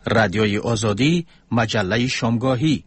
رادیوی آزادی، مجله شامگاهی.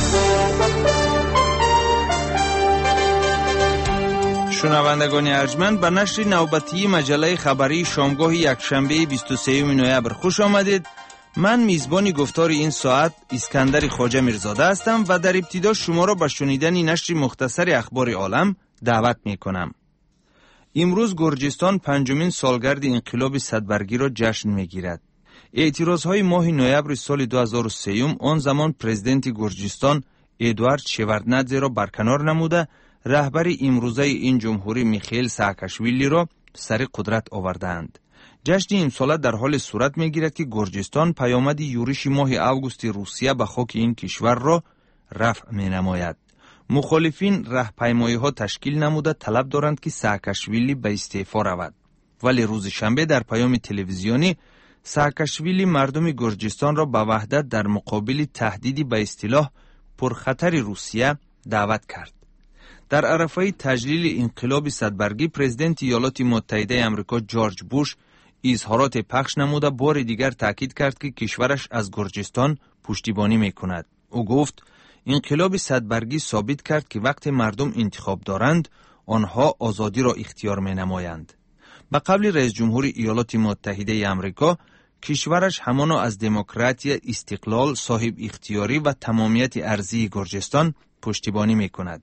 شنوندگان ارجمند، به نشر نوبتی مجله خبری شامگاه یکشنبه 23 نوامبر خوش آمدید. من میزبان گفتار این ساعت اسکندر خواجه میرزاده هستم و در ابتدا شما را به شنیدن نشر مختصر اخبار عالم دعوت می کنم. امروز گرجستان پنجمین سالگرد انقلاب صدبرگی را جشن میگیرد. اعتراضهای ماه نوامبر سال 2003 آن زمان پرزیدنت گرجستان ادوارد شevardnadze را برکنار نموده، رهبر امروزه این جمهوری میخائیل ساکاشویلی را سر قدرت آوردند. جشن امساله در حال صورت میگیرد که گرجستان پیامد یورش ماه اوگوست روسیه به خاک این کشور را رفع می نماید. مخالفین راهپیمایی ها تشکیل نموده طلب دارند که ساکاشویلی به استعفا رود. ولی روز شنبه در پیام تلویزیونی ساکاشویلی مردم گرجستان را به وحدت در مقابل تهدیدی به اصطلاح پرخطر روسیه دعوت کرد. در عرفه تجلیل انقلاب صدبرگی پرزیدنت ایالات متحده آمریکا جورج بوش اظهارات پخش نموده بار دیگر تاکید کرد که کشورش از گرجستان پشتیبانی میکند. او گفت انقلاب صدبرگی ثابت کرد که وقتی مردم انتخاب دارند آنها آزادی را اختیار می نمایند. به قبل رئیس جمهور ایالات متحده آمریکا کشورش همانا از دموکراسی، استقلال، صاحب اختیاری و تمامیت ارضی گرجستان پشتیبانی می کند.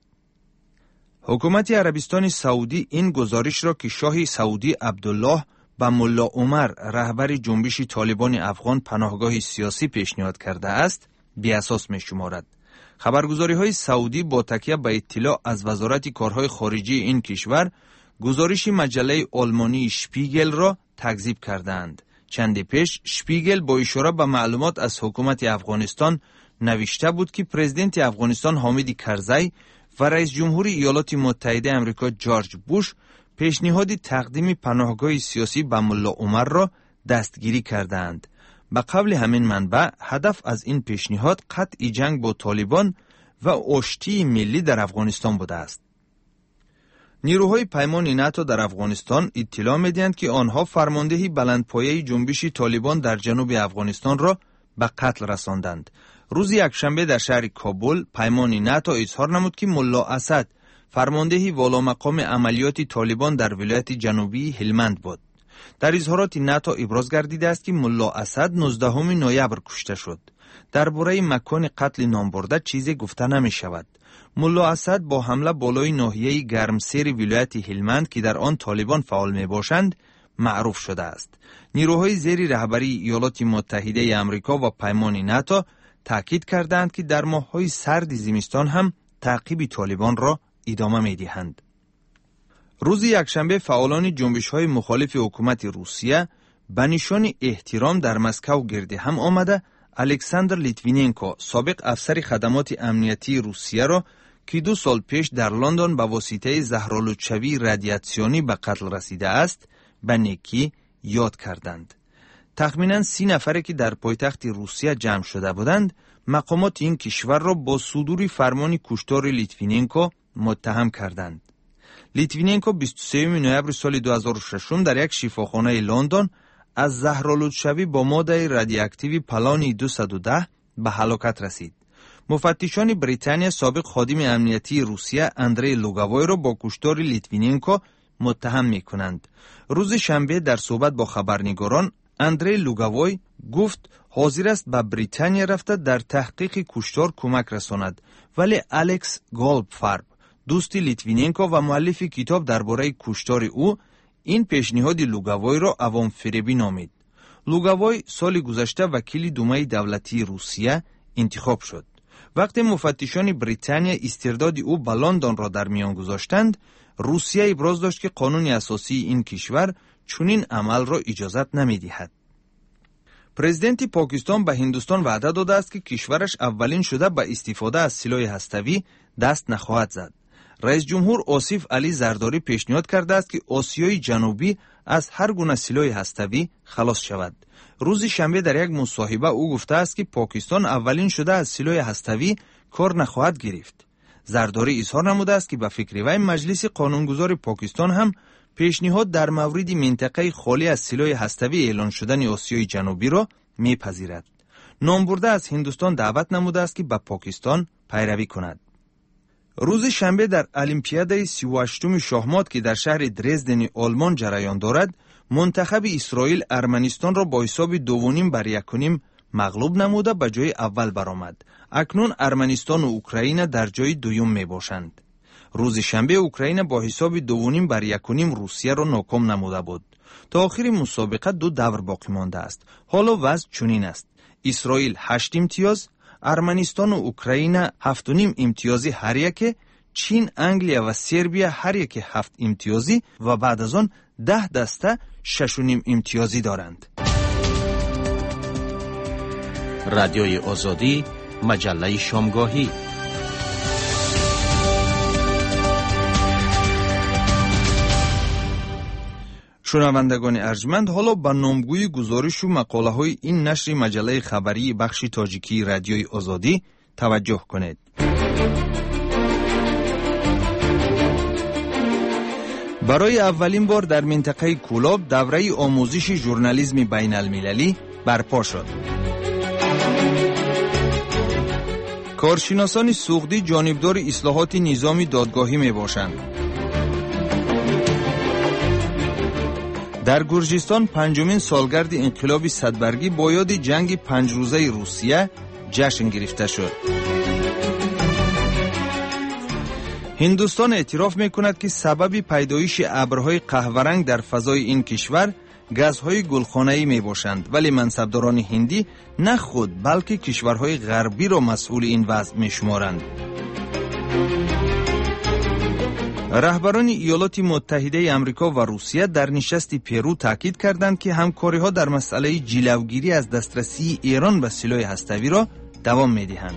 حکومت عربستان سعودی این گزارش را که شاه سعودی عبدالله به ملا عمر رهبر جنبش طالبان افغان پناهگاه سیاسی پیشنهاد کرده است بی اساس می شمارد. خبرگزاری های سعودی با تکیه به اطلاع از وزارت کارهای خارجی این کشور گزارش مجله آلمانی شپیگل را تکذیب کردند. چندی پیش شپیگل با اشاره به معلومات از حکومت افغانستان نوشته بود که پرزیدنت افغانستان حامد کرزی و رئیس جمهور ایالات متحده آمریکا جورج بوش پیشنهاد تقدیم پناهگاه سیاسی به ملا عمر را دستگیری کردند. به قبل همین منبع هدف از این پیشنهاد قطع جنگ با طالبان و آشتی ملی در افغانستان بوده است. نیروهای پیمان ناتو در افغانستان اطلاع می‌دهند که آنها فرماندهی بلندپایه جنبش طالبان در جنوب افغانستان را به قتل رساندند. روز یکشنبه در شهر کابل پیمان ناتو اظهار نمود که ملا اسد فرماندهی والامقام عملیات طالبان در ولایت جنوبی هلمند بود. در اظهارات ناتو ابراز گردیده است که ملا اسد 19 نوامبر کشته شد. درباره مکان قتل نام برده چیزی گفته نمی شود. ملا اسد با حمله بالای ناحیه گرمسیر ولایت هلمند که در آن طالبان فعال می باشند معروف شده است. نیروهای زیر رهبری ایالات متحده آمریکا و پیمان ناتو تاکید کردند که در ماه‌های سرد زمستان هم تعقیب طالبان را ادامه می دهند. روز یکشنبه فعالان جنبش‌های مخالف حکومت روسیه به نشان احترام در مسکو گرد هم آمده الکساندر لیتویننکو سابق افسر خدمات امنیتی روسیه را که 2 سال پیش در لندن به واسطه زهرآلودشوی رادیاسیونی به قتل رسیده است به نیکی یاد کردند. تخمیناً 30 نفری که در پایتخت روسیه جمع شده بودند مقامات این کشور را با صدور فرمان کشتار لیتویننکو متهم کردند. لیتویننکو 23 نوامبر سال 2006 در یک شفاخانه لندن از زهرآلودشوی با ماده رادیواکتیو پلانی 210 به هلاکت رسید. مفتشان بریتانیا سابق خادم امنیتی روسیه اندری لوگاوای را با کشتار لیتویننکو متهم می کنند. روز شنبه در صحبت با خبرنگاران اندری لوگاوای گفت حاضر است به بریتانیا رفته در تحقیق کشتار کمک رساند، ولی الکس گولدفارب دوست لیتویننکو و مؤلف کتاب درباره کشتار او این پیشنهاد لوگاوای را عوام فریبی نامید. لوگاوای سال گذشته وکیل دومه دولتی روسیه انتخاب شد. وقتی مفتشان بریتانیا استرداد او به لندن را در میان گذاشتند، روسیه ابراز داشت که قانون اساسی این کشور چنین عمل را اجازت نمی‌دهد. پرزیدنت پاکستان به هندوستان وعده داده است که کشورش اولین شده به استفاده از سلاح هسته‌ای دست نخواهد زد. رئیس جمهور آصف علی زرداری پیشنهاد کرده است که آسیای جنوبی از هر گونه سلاح هسته‌ای خلاص شود. روز شنبه در یک مصاحبه او گفته است که پاکستان اولین شده از سلاح هسته‌ای کار نخواهد گرفت. زرداری اظهار نموده است که به فکر وی مجلس قانونگذار پاکستان هم پیشنهاد در مورد منطقه خالی از سلاح هسته‌ای اعلان شدن آسیای جنوبی را میپذیرد. نامبرده از هندوستان دعوت نموده است که به پاکستان پیروی کند. روز شنبه در المپیادای 38 شاهمات که در شهر درزدن آلمان جریان دارد، منتخب اسرائیل ارمنستان را با حساب 2.5-1 مغلوب نموده به جای اول برآمد. اکنون ارمنستان و اوکراین در جای دوم می باشند. روز شنبه اوکراین با حساب 2.5-1 روسیه را ناکام نموده بود. تا آخر مسابقه 2 دور باقی مانده است. حالا وضع چنین است: اسرائیل 8 امتیاز، ارمنستان و اوکراین 7.5 امتیازی هر یک، چین، انگلیا و سربیا هر یک 7 امتیازی و بعد از آن 10 دسته 6.5 امتیازی دارند. رادیوی آزادی، مجله شامگاهی. شنوندگان ارجمند، حالا با نامگوی گزارش و مقاله های این نشر مجله خبری بخش تاجیکی رادیوی آزادی توجه کنید. برای اولین بار در منطقه کولاب دوره آموزش ژورنالیسم بین المللی برپا شد. کارشناسان سوختی جانبدار اصلاحات نظام دادگاهی می باشند. در گرجستان 5مین سالگرد انقلاب صدبرگی با یاد جنگ 5 روزه روسیه جشن گرفته شد. هندوستان اعتراف می‌کند که سبب پیدایش ابرهای قهوه‌رنگ در فضای این کشور گازهای گلخانه‌ای میباشند، ولی منصبداران هندی نه خود بلکه کشورهای غربی را مسئول این وضع میشمارند. رهبران ایالات متحده آمریکا و روسیه در نشست پرو تاکید کردند که همکاری‌ها در مسئله جلوگیری از دسترسی ایران به سلاح هسته‌ای را دوام می‌دهند.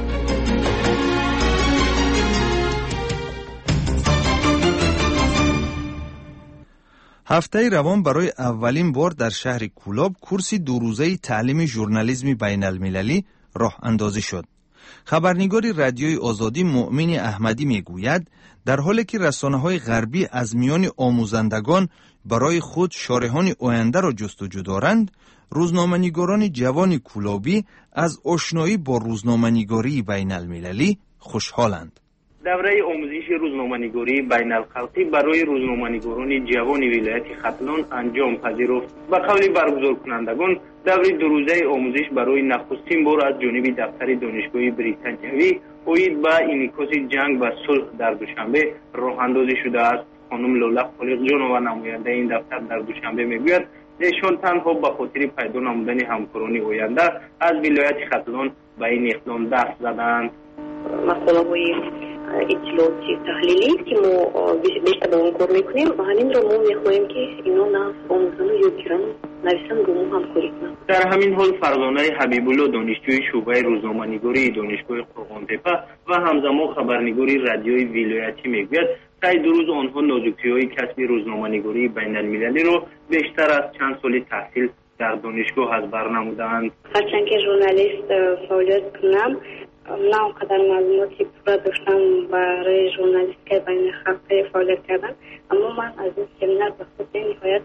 هفته روان برای اولین بار در شهر کولاب کورس 2 روزه تعلیم ژورنالیسم بین المللی راه اندازی شد. خبرنگار رادیوی آزادی مؤمن احمدی میگوید در حالی که رسانه‌های غربی از میان آموزندگان برای خود شارحان آینده را جستجو دارند، روزنامه‌نگاران جوان کولابی از آشنایی با روزنامه‌نگاری بین المللی خوشحالند. دوره آموزش روزنامه‌نگاری بین الخلقی برای روزنامه‌نگاران جوان ولایت ختلان انجام پذیرفت. به قول برگزار کنندگان، دوره 2 روزه آموزش برای نخستین بار از جانب دفتر دانشگاه بریتانیایی اوید به انعکاس جنگ و صلح در دوشنبه راه اندازی شده است. خانم لاله خالقجان و نماینده این دفتر در دوشنبه میگوید ایشان تنها به خاطر پیدا نمودن همکاران آینده از ولایت ختلان به این اقدام دست زدند. مقاله‌های اطلاعاتی تحلیلی که ما بیشتر با اون کار میکنیم و همین رو ما میخواهیم که اینا نه آموزان و یادگیران نویسن رو ما همکاری کنند. در همین حال فرزانه حبیب الله دانشجوی شعبه روزنامه‌نگاری دانشگاه قرغان‌تپه و همزمان خبرنگاری رادیوی ولایتی میگوید طی 2 روز آنها نازکی‌های کسب روزنامه‌نگاری بین المللی رو بیشتر از چند سال تحصیل در دانشگاه از بر نمودند. هرچند که ژورنالیست فعالیت کنم نه اونقدر معلوماتی پورا داشتم برای ژورنالیست که بین خلقی فعالیت کردن، اما من از این سمینار به خود نهایت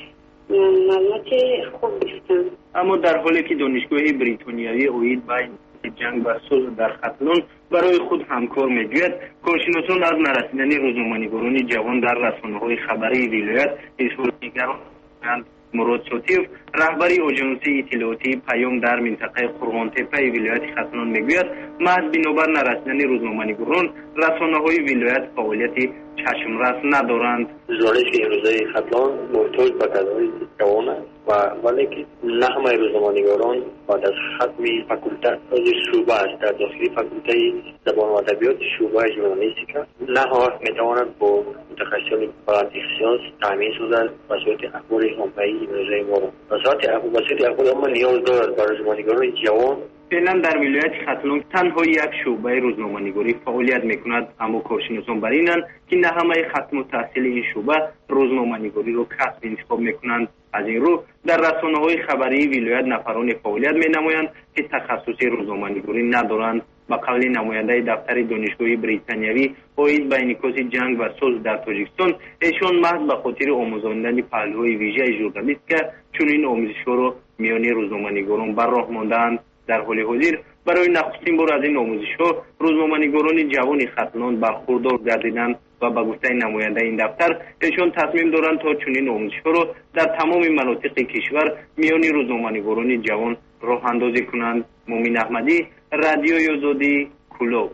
معلوماتی خوب گرفتم. اما در حالی که دانشگاه بریتانیایی اوید بین جنگ و صلح در ختلان برای خود همکار میگوید، کارشناسان از نرسیدن روزنامه‌نگاران جوان در رسانه‌های خبری ولایت اظهار نگرانی مراد شاتیف رهبری آژانس اطلاعاتی پیام در منطقه قرغان‌تپه ولایت ختلان میگوید محض بنابر نرسیدن روزنامه‌نگاران رسانه‌های ولایت فعالیت چشمرس ندارند. ژورنالیست روزای ختلان محتاج به کادرهای جوان است و ولی که نه همه روزنامه‌نگاران بعد از ختم فاکولته از شعبه است در داخل فاکولته زبان و ادبیات شعبه ژورنالیستیک نه ها میتوانند با متخصصان فقط اختصاص تامین شده وسایل اخبار عمومی روزای ما وسایل اخبار عمومی نیاز دارد برای روزنامه‌نگاران جوان. فعلا در ولایت ختلان تنها یک شعبه روزنامه‌نگاری فعالیت میکند، اما کارشناسان بر اینند که نه همه ختم التحصیل این شعبه روزنامه‌نگاری را کسب انتخاب میکنند. از این رو در رسانه‌های خبری ولایت نفران فعالیت مینمایند که تخصص روزنامه‌نگاری ندارند. با قول نماینده دفتر دانشگاه بریتانیایی اوید به انعکاس جنگ و صلح در تاجیکستان، ایشان محض به خاطر آموزاندن پهلوهای ویژه ژورنالیست که چون این آموزش‌ها را میان روزنامه‌نگاران بر راه ماندند. در حال حاضر برای نخستین بار از این آموزش‌ها روزنامه‌نگاران جوان ختلان برخوردار گردیدند و به گفته نماینده این دفتر ایشان تصمیم دارند تا چنین آموزش‌ها را در تمام مناطق کشور میان روزنامه‌نگاران جوان راه اندازی کنند. مومن احمدی، رادیوی آزادی، کولاب.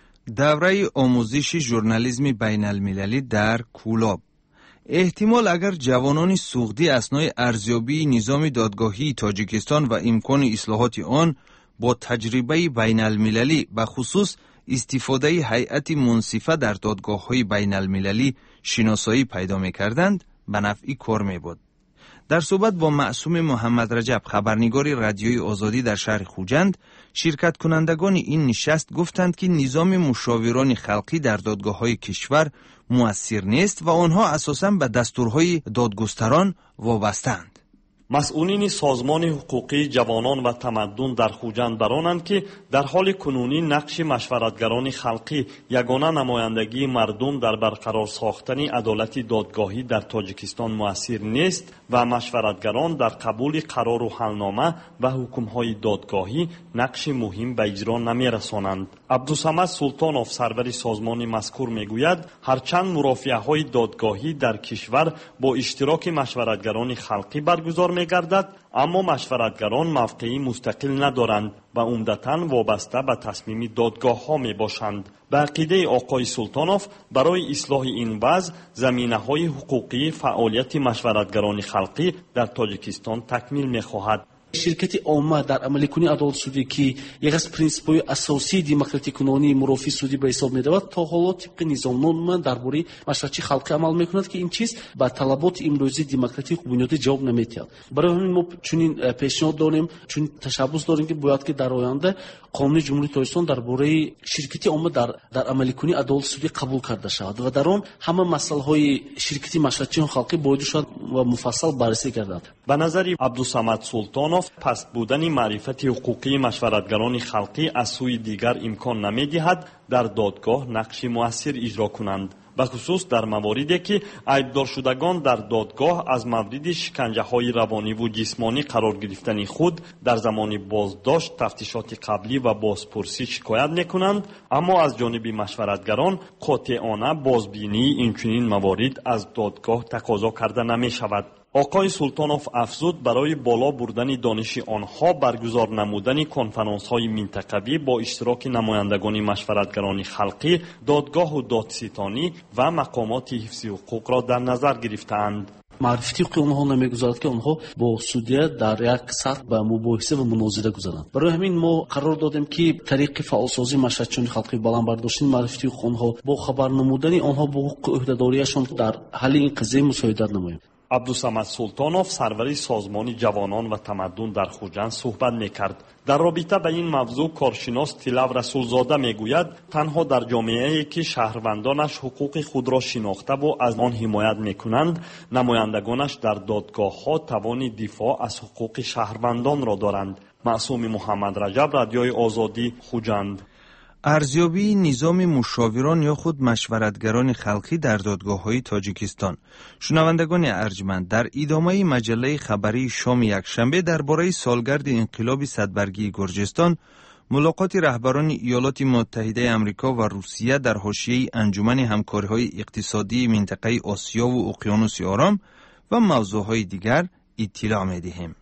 دوره آموزش ژورنالیسم بین المللی در کولاب. احتمال اگر جوانان سوغدی اثنای ارزیابی نظام دادگاهی تاجیکستان و امکان اصلاحات آن با تجربه بین المللی به خصوص استفاده هیئت منصفه در دادگاه‌های بین المللی شناسایی پیدا می‌کردند به نفع کار می‌بود. در صحبت با معصوم محمد رجب، خبرنگار رادیوی آزادی در شهر خوجند، شرکت کنندگان این نشست گفتند که نظام مشاوران خلقی در دادگاه‌های کشور مؤثر نیست و آنها اساساً به دستورهای دادگستران وابسته‌اند. مسئولین سازمان حقوقی جوانان و تمدن در خوجند برانند که در حال کنونی نقش مشورتگران خلقی یگانه نمایندگی مردم در برقرار ساختن عدالت دادگاهی در تاجیکستان مؤثر نیست و مشورتگران در قبول قرار و حلنامه و حکم‌های دادگاهی نقش مهم به اجرا نمی‌رسانند. عبدالصمد سلطانوف، سرور سازمان مذکور میگوید هرچند مرافعه‌های دادگاهی در کشور با اشتراک مشورتگران خلقی برگزار می‌گردد، اما مشورتگران موقعی مستقل ندارند و عمدتاً وابسته به تصمیم دادگاه‌ها میباشند. به عقیده آقای سلطانوف برای اصلاح این وضع زمینه‌های حقوقی فعالیت مشورتگران خلقی در تاجیکستان تکمیل می‌خواهد. شرکت عامه در عملی کنی عدالت سودی که یک از پرینسیپ‌های اساسی دموکراتیک کنونی مرافع سودی به حساب می‌رود، تا حالا طبق نظام درباره مشورتچی خلقی عمل می‌کند که این چیز با طلبات امروزی دموکراتیک بنیادی جواب نمی‌دهد. برای همین ما چنین پیشنهاد داریم، چون تشبث داریم که باید که در آینده قانون جمهوری تاجیکستان درباره شرکت عامه در عملی کنی عدالت سودی قبول کرده شود و در آن همه مسائل شرکتی مشورتچی خلقی باید شد و مفصل بررسی گردد. به نظر عبدالصمد سلطانوف پست بودن معرفت حقوقی مشورتگران خلقی از سوی دیگر امکان نمی‌دهد در دادگاه نقش مؤثر اجرا کنند، به خصوص در مواردی که عیبدار شدگان در دادگاه از مورد شکنجه‌های روانی و جسمانی قرار گرفتن خود در زمان بازداشت، تفتیشات قبلی و بازپرسی شکایت می‌کنند، اما از جانب مشورتگران قاطعانه بازبینی این چنین موارد از دادگاه تقاضا کرده نمی‌شود. آقای سلطانوف افزود برای بالا بردن دانش آنها برگزار نمودن کنفرانس‌های منطقوی با اشتراک نمایندگان مشورتگران خلقی، دادگاه و دادستانی و مقامات حفظ حقوق را در نظر گرفتند. معرفتی حقوقی آنها نمیگذارد که آنها با سودیه در یک سطح به مباحثه و مناظره گذارند. برای همین ما قرار دادیم که طریق فعالسازی مشورتچیان خلقی بالا برداشتن معرفتی حقوق آنها با خبر نمودن آنها با حقوق عهده‌داریشان در حل این قضیه مساعدت نماییم. عبدالصمد سلطانوف، سرور سازمان جوانان و تمدن در خوجند صحبت میکرد. در رابطه به این موضوع کارشناس طلب رسولزاده میگوید تنها در جامعه‌ای که شهروندانش حقوق خود را شناخته و از آن حمایت میکنند، نمایندگانش در دادگاه‌ها توان دفاع از حقوق شهروندان را دارند. معصوم محمد رجب، رادیوی آزادی، خوجند. ارزیابی نظام مشاوران یا خود مشورتگران خلقی در دادگاه‌های تاجیکستان. شنوندگان ارجمند، در ادامه مجله خبری شام یکشنبه درباره سالگرد انقلاب صدبرگی گرجستان، ملاقات رهبران ایالات متحده آمریکا و روسیه در حاشیه انجمن همکاری‌های اقتصادی منطقه آسیا و اقیانوس آرام و موضوعهای دیگر اطلاع می‌دهیم.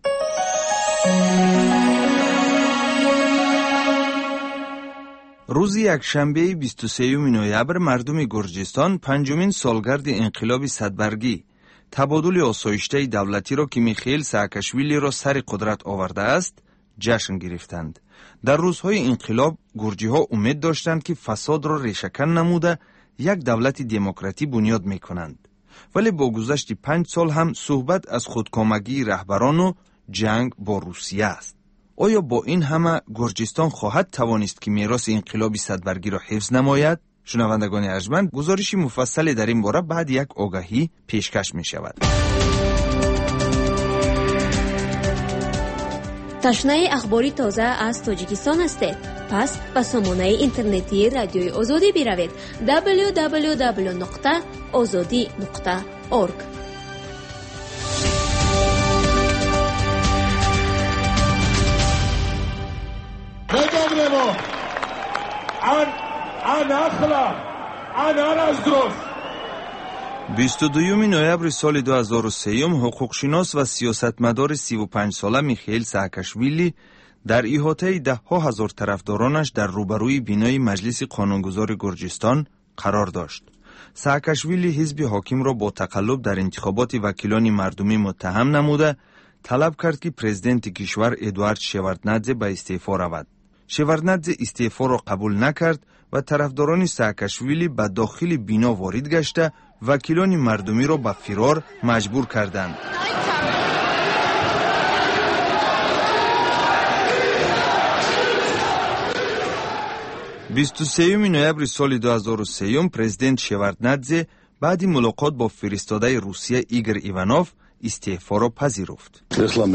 روز یکشنبه 23 نوامبر مردم گرجستان پنجمین سالگرد انقلاب صدبرگی، تبادل آسایشته دولتی را که میخائیل ساکاشویلی را سر قدرت آورده است جشن گرفتند. در روزهای انقلاب گرجی‌ها امید داشتند که فساد را ریشه‌کن نموده یک دولت دموکراتی بنیاد میکنند، ولی با گذشت 5 سال هم صحبت از خودکامگی رهبران و جنگ با روسیه است. آیا با این همه گرجستان خواهد توانست که میراث انقلاب صدبرگی را حفظ نماید؟ شنوندگان ارجمند، گزارشی مفصل در این باره بعد یک آگهی پیشکش می شود. تشنه اخباری تازه از تاجیکستان هستید؟ پس به سامانه اینترنتی رادیوی آزادی بروید www.azadi.org. Stavnemo, a nakhla, a narazdrost. 22 نوامبر سال 2003 حقوقشناس و سیاستمدار 35 ساله میخائیل سااکاشویلی در احاطه ده ها هزار طرفدارانش در روبروی بینای مجلس قانونگذار گرجستان قرار داشت. سااکاشویلی حزب حاکم را با تقلب در انتخابات وکیلان مردمی متهم نموده طلب کرد که پرزیدنت کشور ادوارد شevardnadze به استعفا رود. شevardnadze استعفا را قبول نکرد و طرفداران سااکاشویلی به داخل بینا وارد گشته وکیلان مردمی را به فرار مجبور کردند. بیست و سوم نوامبر سال 2003 پرزیدنت شevardnadze بعد ملاقات با فرستاده روسیه ایگور ایوانوف استعفا را پذیرفت.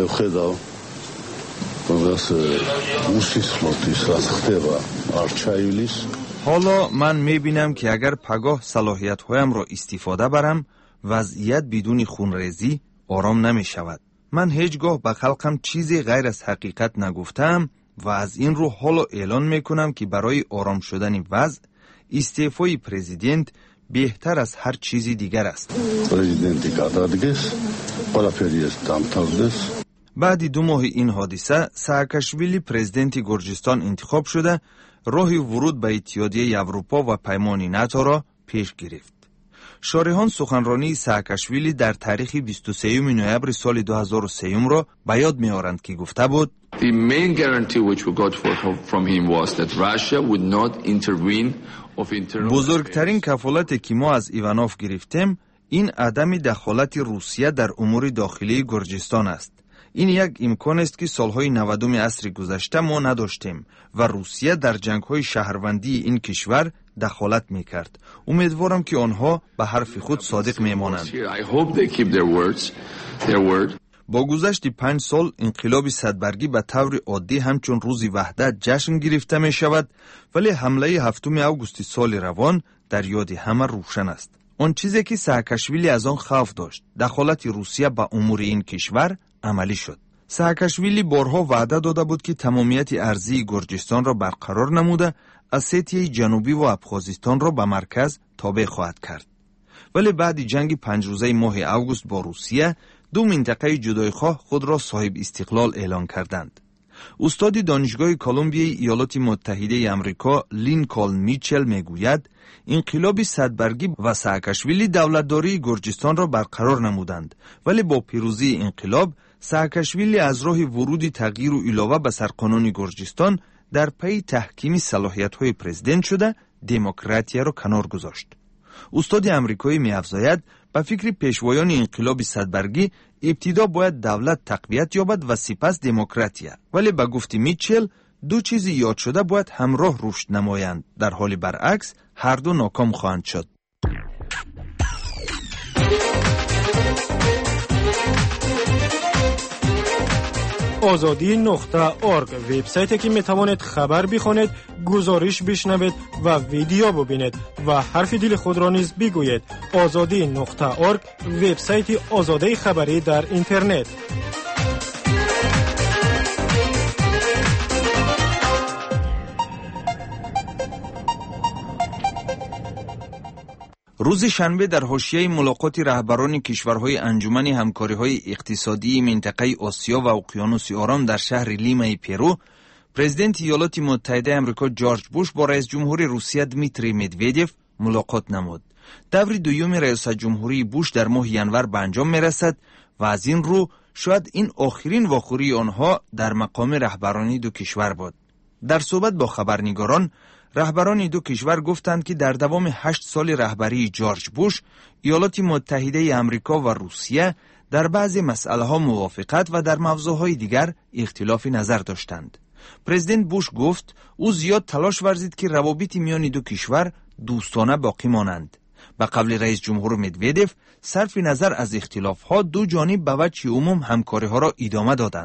حالا من میبینم که اگر پگاه صلاحیت هایم را استفاده برم وضعیت بدون خونریزی آرام نمی شود. من هیچگاه به خلقم چیزی غیر از حقیقت نگفتم و از این رو حالا اعلان میکنم که برای آرام شدن وضع استعفای پرزیدنت بهتر از هر چیزی دیگر است. بعد 2 ماه این حادثه سااکاشویلی پرزیدنت گرجستان انتخاب شده راه ورود به اتحادیه اروپا و پیمان ناتو را پیش گرفت. شارحان سخنرانی سااکاشویلی در تاریخ 23 نوامبر سال 2003 را به یاد می‌آورند که گفته بود The main guarantee which we got from him was that Russia would not intervene of internal. بزرگترین کفالتی که ما از ایوانوف گرفتیم این عدم دخالت روسیه در امور داخلی گرجستان است. این یک امکان است که سالهای 90 عصر گذشته ما نداشتیم و روسیه در جنگ‌های شهروندی این کشور دخالت می‌کرد. امیدوارم که آنها به حرف خود صادق می‌مانند. با گذشت 5 سال انقلاب صدبرگی به طور عادی همچون روز وحدت جشن گرفته می‌شود، ولی حمله 7 آگوست سال روان در یاد همه روشن است. آن چیزی که سااکاشویلی از آن خوف داشت، دخالت روسیه به امور این کشور عملی شد. سااکاشویلی بارها وعده داده بود که تمامیت ارضی گرجستان را برقرار نموده اسیتیه جنوبی و ابخازستان را به مرکز تابع خواهد کرد. ولی بعد جنگ 5 روزه ماه آگوست با روسیه 2 منطقه جدایخواه خود را صاحب استقلال اعلان کردند. استاد دانشگاه کلمبیای ایالات متحده آمریکا لینکلن میچل میگوید انقلاب صدبرگی و سااکاشویلی دولتداری گرجستان را برقرار نمودند، ولی با پیروزی انقلاب سااکاشویلی از راه ورود تغییر و علاوه به سرقانون گرجستان در پی تحکیم صلاحیت‌های پرزیدنت شده دموکراتیا را کنار گذاشت. استاد آمریکایی می‌افزاید به فکر پیشوایان انقلاب صدبرگی ابتدا باید دولت تقویت یابد و سپس دموکراتیا، ولی به گفت میچل 2 چیز یاد شده باید همراه رشد نمایند، در حال برعکس هر دو ناکام خواهند شد. azadi.org وبسایتی که میتوانید خبر بخونید، گزارش بشنوید و ویدیو ببینید و حرف دل خود را نیز بگویید. azadi.org وبسایت آزادی خبری در اینترنت. روز شنبه در حاشیه ملاقات رهبران کشورهای انجمن همکاری‌های اقتصادی منطقه آسیا و اقیانوس آرام در شهر لیمای پرو، پرزیدنت ایالات متحده آمریکا جورج بوش با رئیس جمهور روسیه دمیتری مدودیف ملاقات نمود. دور دوم ریاست جمهوری بوش در ماه ینور به انجام می‌رسد و از این رو شاید این آخرین واخوری آنها در مقام رهبرانی دو کشور بود. در صحبت با خبرنگاران، رهبران دو کشور گفتند که در دوام 8 سال رهبری جورج بوش، ایالات متحده آمریکا و روسیه در بعضی مسائل‌ها موافقت و در موضوعهای دیگر اختلاف نظر داشتند. پرزیدنت بوش گفت او زیاد تلاش ورزید که روابط میان دو کشور دوستانه باقی مانند. به قول رئیس جمهور مدودیف، صرف نظر از اختلاف‌ها دو جانب به وجه عموم همکاری‌ها را ادامه دادند.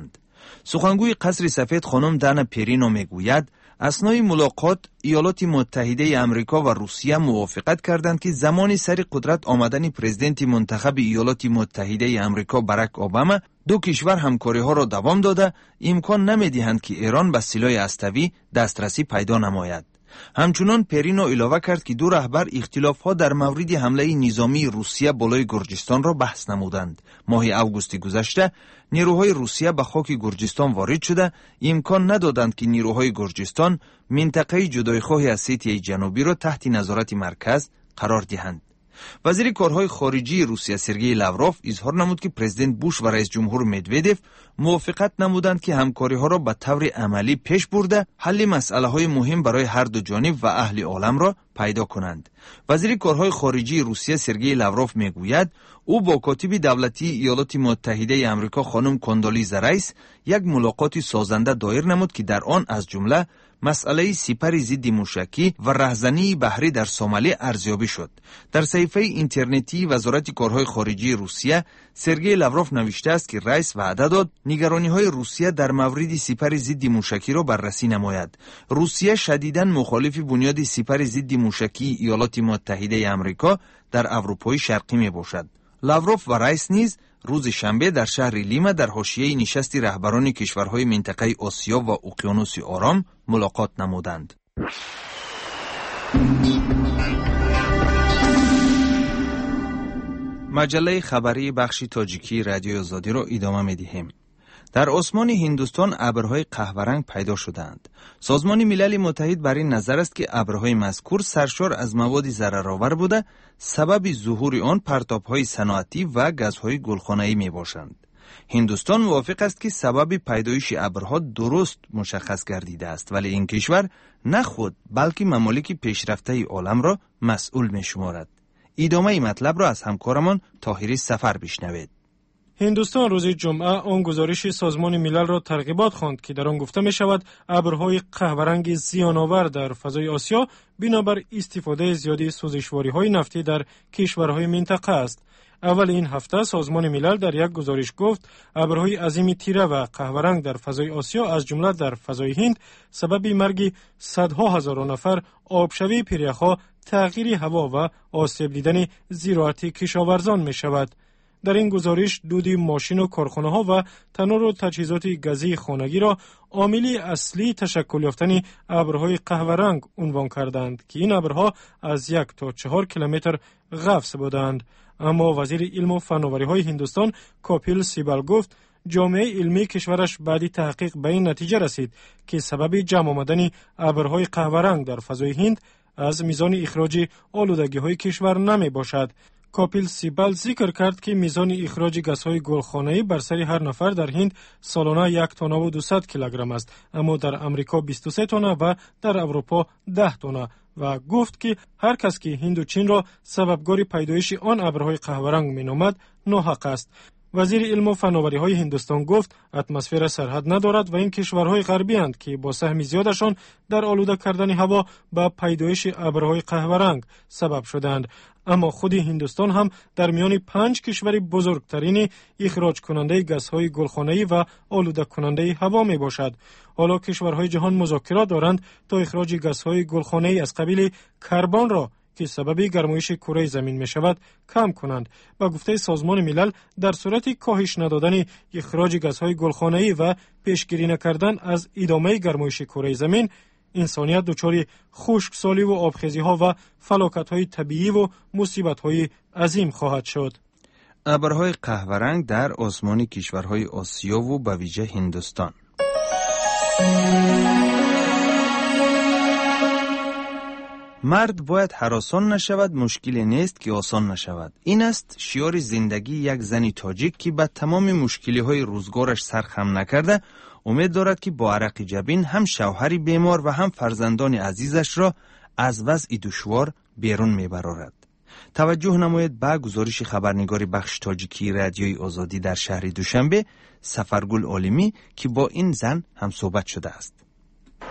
سخنگوی قصر سفید خانم دانا پرینو میگوید اثنای ملاقات ایالات متحده آمریکا و روسیه موافقت کردند که زمانی سر قدرت آمدن پرزیدنت منتخب ایالات متحده آمریکا باراک اوباما دو کشور همکاری ها را دوام داده امکان نمیدهند که ایران به سلاح هسته‌ای دسترسی پیدا نماید. همچنان پرینو علاوه کرد که دو رهبر اختلافات در مورد حمله نظامی روسیه بالای گرجستان را بحث نمودند. ماه اوگوست گذشته نیروهای روسیه به خاک گرجستان وارد شده امکان ندادند که نیروهای گرجستان منطقه جدایخواه اسیتیای جنوبی را تحت نظارت مرکز قرار دهند. وزیر کارهای خارجی روسیه سرگئی لاوروف اظهار نمود که پرزیدنت بوش و رئیس جمهور مدودف موافقت نمودند که همکاری ها را به طور عملی پیش برده حل مسئله های مهم برای هر دو جانب و اهل عالم را پیدا کنند. وزیر کارهای خارجی روسیه سرگئی لاوروف میگوید او با کاتب دولتی ایالات متحده آمریکا خانم کندولیزا رایس یک ملاقات سازنده دایر نمود که در آن از جمله مسئله سپر ضد موشکی و رهزنی بحری در سومالی ارزیابی شد. در صفحه اینترنتی وزارت کارهای خارجی روسیه سرگئی لاوروف نوشته است که رئیس وعده داد نگرانی‌های روسیه در مورد سپر ضد موشکی را بررسی نماید. روسیه شدیداً مخالف بنیاد سپر ضد موشکی ایالات متحده آمریکا در اروپای شرقی میباشد. لاوروف و رئیس نیز روز شنبه در شهر لیما در حاشیه نشست رهبران کشورهای منطقه آسیا و اقیانوس آرام ملاقات نمودند. مجله خبری بخش تاجیکی رادیوی آزادی را ادامه می‌دهیم. در آسمان هندوستان ابرهای قهوه‌رنگ پیدا شدند. سازمان ملل متحد بر این نظر است که ابرهای مذکور سرشار از مواد ضررآور بوده، سبب ظهور آن پرتاب‌های صنعتی و گازهای گلخانه‌ای میباشند. هندوستان موافق است که سبب پیدایش ابرها درست مشخص گردیده است، ولی این کشور نه خود بلکه ممالک پیشرفته عالم را مسئول می‌شمارد. ادامه مطلب را از همکارمان طاهری سفر بشنوید. هندوستان روز جمعه آن گزارش سازمان ملل را ترغیبات خواند که در آن گفته می شود ابرهای قهوه‌رنگ زیان‌آور در فضای آسیا بنابر استفاده زیاد سوزشواری‌های نفتی در کشورهای منطقه است. اول این هفته سازمان ملل در یک گزارش گفت ابرهای عظیم تیره و قهوه‌رنگ در فضای آسیا از جمله در فضای هند سبب مرگ صدها هزار نفر، آبشوی پریخ‌ها، تغییر هوا و آسیب دیدن زراعت کشاورزان می شود. در این گزارش دود ماشین و کارخانه‌ها و تنور و تجهیزات گازی خانگی را عامل اصلی تشکل یافتن ابرهای قهوه‌رنگ عنوان کردند که این ابرها از 1 تا 4 کیلومتر غفص بودند. اما وزیر علم و فناوری‌های هندوستان کاپیل سیبال گفت جامعه علمی کشورش بعد تحقیق به این نتیجه رسید که سبب جمع آمدن ابرهای قهوه‌رنگ در فضای هند از میزان اخراج آلودگی‌های کشور نمی باشد. کاپیل سیبال ذکر کرد که میزان اخراج گازهای گلخانه‌ای بر سر هر نفر در هند سالانه 1 تن و 200 کیلوگرم است، اما در امریکا 23 تن و در اروپا 10 تن و گفت که هر کس که هند و چین را سببگار پیدایش آن ابرهای قهوه‌رنگ می‌نامد ناحق است. وزیر علم و فناوری‌های هندوستان گفت اتمسفر سرحد ندارد و این کشورهای غربی اند که با سهم زیادشان در آلوده کردن هوا به پیدایش ابرهای قهوه‌رنگ سبب شدند. اما خود هندوستان هم در میان 5 کشور بزرگترین اخراج کننده گازهای گلخانه‌ای و آلوده کننده هوا می باشد. حالا کشورهای جهان مذاکره دارند تا اخراج گازهای گلخانه‌ای از قبیل کربن را که سبب گرمایش کره زمین می شود کم کنند. با گفته سازمان ملل در صورت کاهش ندادن اخراج گازهای گلخانه‌ای و پیشگیری نکردن از ادامه گرمایش کره زمین، انسانیت دچار خشکسالی و آبخیزی‌ها و فلاکت‌های طبیعی و مصیبت‌های عظیم خواهد شد. ابرهای قهوه‌رنگ در آسمان کشورهای آسیا و به ویژه هندوستان. مرد باید هراسان نشود، مشکل نیست که آسان نشود. این است شعار زندگی یک زن تاجیک که به تمام مشکلی‌های روزگارش سرخم نکرده امید دارد که با عرق جبین هم شوهری بیمار و هم فرزندان عزیزش را از وضع دشوار بیرون میبرارد. توجه نماید به گزارش خبرنگار بخش تاجیکی رادیوی آزادی در شهر دوشنبه سفرگل عالمی که با این زن هم صحبت شده است.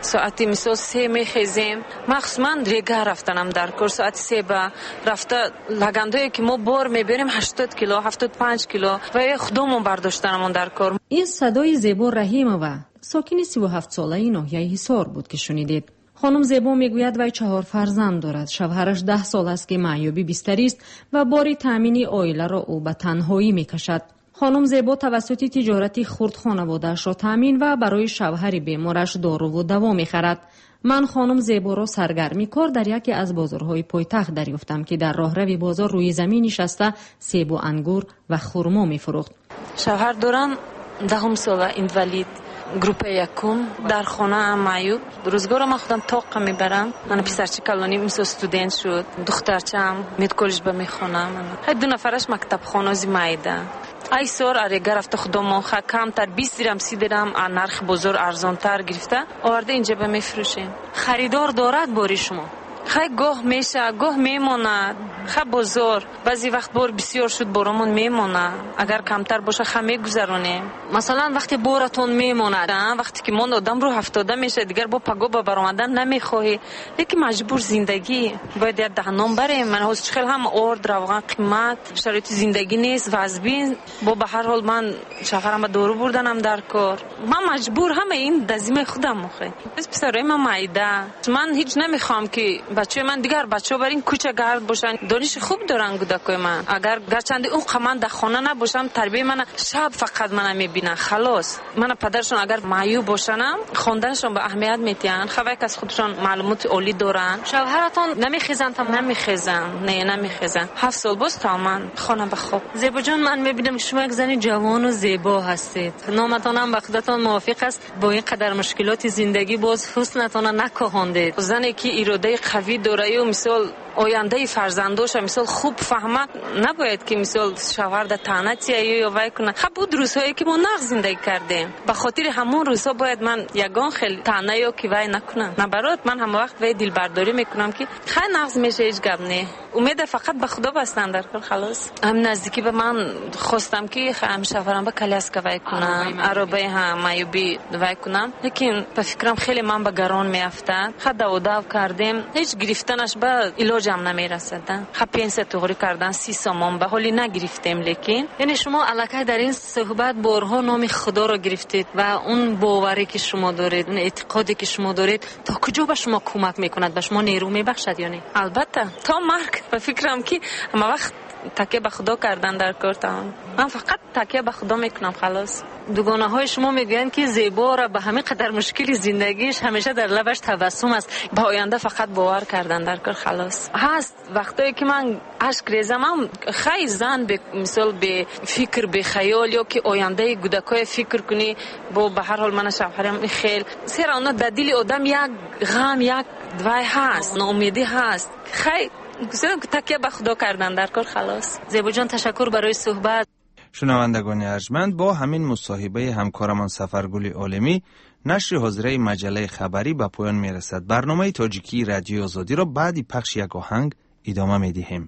ساعتی مثلا 3 میخیزیم. مخصوصا ریگه رفتنم در کار ساعت 3 با رفته لگندایی که ما بار میبریم 80 کیلو 75 کیلو و خودمون برداشتنمون در کار. این صدای زیبا رحیمова ساکن 37 ساله ناحیه حصار بود که شنیدید. خانم زیبا میگوید وی 4 فرزند دارد. شوهرش 10 سال است که معیوبی بیستری است و باری تامین عائله را او به تنهایی میکشد. خانم زیبا توسط تجارتی خرد خانواده‌اش را تامین و برای شوهر بیمارش دارو و دوا میخرد. من خانم زیبا را سرگرمی کار در یکی از بازارهای پایتخت دریافتم که در راهروی بازار روی زمین نشسته سیب و انگور و خرما میفروخت. شوهر دارم 10 ساله اینوالید گروپ یکم در خانه ام معیوب. روزگار ما خودم طاق میبرم. من پسرچه کلانی مثل استودنت شد. دخترچم مید کالج به میخونم. هر 2 نفرش مکتب خانازی مایده. ای سور اریگه رفته خودم کمتر 20 درم 30 درم نرخ بازار ارزانتر گرفته آورده اینجا به میفروشیم. خریدار دارد باری شما؟ خیلی گاه میشه گاه میمونه. خیلی بازار بعضی وقت بار بسیار شد برامون میمونه. اگر کمتر باشه خیلی میگذرونیم. مثلا وقتی بارتون میمونه وقتی که من آدم رو هفتاده میشه دیگر با پگو با برآمدن نمیخواهی. لیکن مجبور زندگی باید دهنام بریم. من هست خیلی هم ارد روغن قیمت شرایط زندگی نیست وزبین با به هر حال من شوهرم دورو بردنم در کار. من مجبور همه این دزیم خودم مخه. بس پسرای من مایده. من هیچ نمیخوام که بچه من دیگر بچه برین کوچه گرد باشن. دانش خوب دارن کودکای من. اگر گرچند اون قمان در خانه نباشم تربیت من شب فقط من میبینن خلاص. من پدرشون اگر معیوب باشنم خواندنشون به اهمیت میتین. خواهی که از خودشون معلومات عالی دارن. شوهرتون نمیخیزن تا نمیخیزن. نه نمیخیزن. 7 سال باز تا من خانه بخواب. زیبا جان من میبینم شما یک زنی جوان و زیبا هستید. نامتون هم وقتتون موافق است با این قدر مشکلات زندگی باز حسنتون نکاهاندید. زنی که اراده قوی داره و مثال آینده فرزنداش مثال خوب فهمه نباید که مثال شوهر در تنتی یا وای کنه. خب بود روزهایی که ما نقض زندگی کردیم به خاطر همون روزها باید من یگان خیلی تنه یا که وای نکنم. من برات من هم وقت وای دل برداری میکنم که خیلی نقض میشه هیچ گپ نه. امید فقط به خدا بستن در کار خلاص. هم نزدیکی به من خواستم که هم شوهرم با کلیاسکا وای کنم عربی هم معیوبی وای کنم لیکن به فکرم خیلی من به گران میافتاد. خد داو کردیم هیچ گرفتنش به جام نمیرسد. خب پنسه توری کردن 30 سامان به حالی نگرفتیم لیکن یعنی شما الکی در این صحبت بارها نام خدا رو گرفتید و اون باوری که شما دارید اون اعتقادی که شما دارید تا کجا به شما کمک میکند به شما نیرو میبخشد یعنی البته تا مرگ به فکرم که اما وقت تکیه به خدا کردن در کار تمام. من فقط تکیه به خدا میکنم خلاص. دوگانه های شما میگن که زیبا را به همین قدر مشکلی زندگیش همیشه در لبش تبسم است. به آینده فقط باور کردن در کار خلاص. هست وقتایی که من اشک ریزم هم خیلی زن مثال به فکر به خیال یا که آینده کودکای فکر کنی با به هر حال من شوهرم خیلی سر اونا در دل آدم یک غم یک دوای هست ناامیدی هست. خیلی گفتم که تکیه به خدا کردن در کار خلاص. زیبا جان تشکر برای صحبت. شنوندگان ارجمند با همین مصاحبه همکارمان سفرگل عالمی نشر حاضره مجله خبری به پایان میرسد. برنامه تاجیکی رادیو آزادی را بعدی پخش یک آهنگ ادامه میدهیم.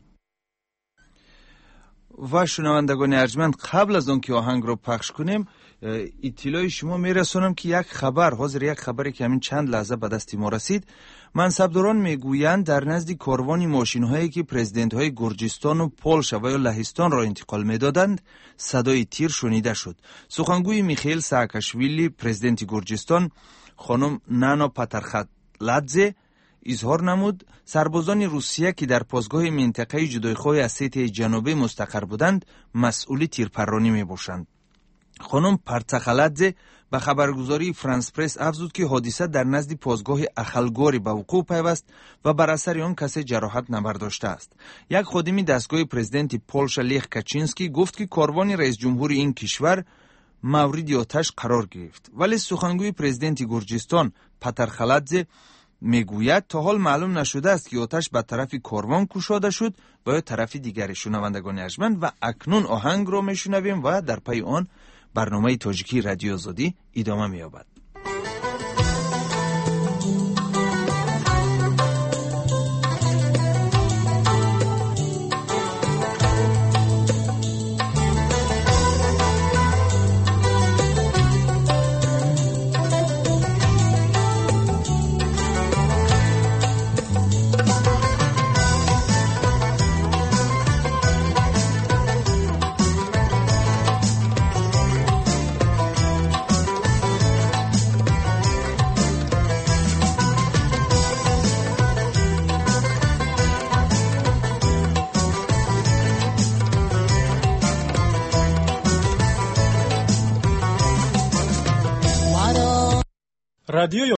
و شنوندگان ارجمند قبل از آنکه آهنگ را پخش کنیم اطلاع شما میرسونم که یک خبری که همین چند لحظه به دست ما رسید. منصبداران میگویند در نزد کاروان ماشین‌هایی که پرزیدنت‌های گرجستان و پولشا و یا لهستان را انتقال می‌دادند صدای تیر شنیده شد. سخنگوی میخائیل ساکاشویلی پرزیدنت گرجستان خانم نانا پاترخالادزه اظهار نمود سربازان روسیه که در پاسگاه منطقه جدایخواه اسیته جنوبی مستقر بودند مسئول تیرپرانی میباشند. خانم پارتخالادزه به خبرگزاری فرانس پرس افزود که حادثه در نزد پاسگاه اخلگوری به وقوع پیوست و بر اثر آن کسی جراحت نبرداشته است. یک خادم دستگاه پرزیدنت پولشا لیخ کاچینسکی گفت که کاروان رئیس جمهور این کشور مورد آتش قرار گرفت. ولی سخنگوی پرزیدنت گرجستان پاترخالادزه میگوید تا حال معلوم نشده است که آتش به طرف کاروان کشاده شد و یا طرف دیگری. شنوندگان ارجمند و اکنون آهنگ را میشنویم و در پی آن برنامه تاجیکی رادیو آزادی ادامه می‌یابد. رادیوی